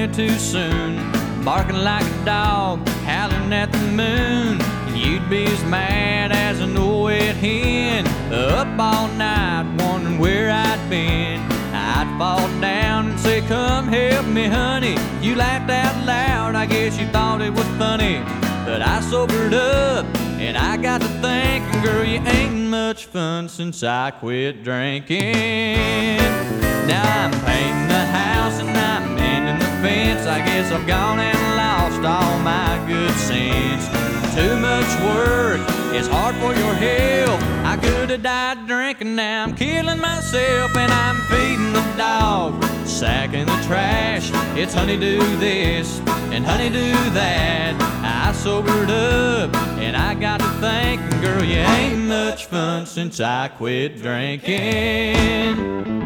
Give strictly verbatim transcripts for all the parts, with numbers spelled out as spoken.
way too soon, barking like a dog, howling at the moon. And you'd be as mad as an old wet hen, up all night wondering where I'd been. I'd fall down and say, come help me, honey. You laughed out loud, I guess you thought it was funny. But I sobered up and I got to thinking, girl, you ain't much fun since I quit drinking. Now I'm painting the house and I'm mending the fence. I guess I've gone and lost all my good sense. Too much work, it's hard for your health. I could have died drinking, now I'm killing myself. And I'm feeding the dog, sacking the trash. It's honey do this and honey do that. I sobered up and I got to thinking, girl, you ain't much fun since I quit drinking.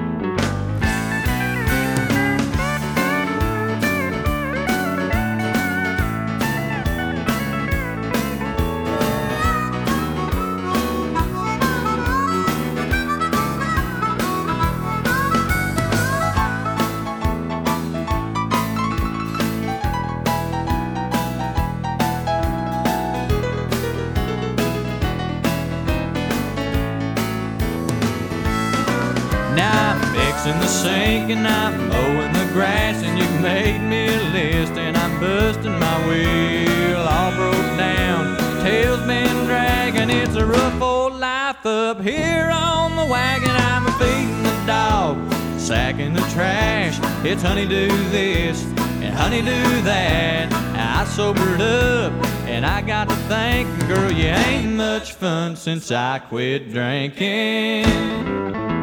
Now I'm fixing the sink and I'm mowing the grass, and you've made me a list and I'm busting my wheel. All broke down, tail's been dragging. It's a rough old life up here on the wagon. I'm feeding the dog, sacking the trash. It's honey do this and honey do that. I sobered up and I got to thinking, girl, you ain't much fun since I quit drinking.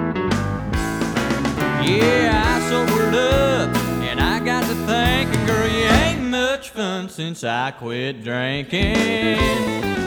Yeah, I sobered up and I got to thinking, girl, you ain't much fun since I quit drinking.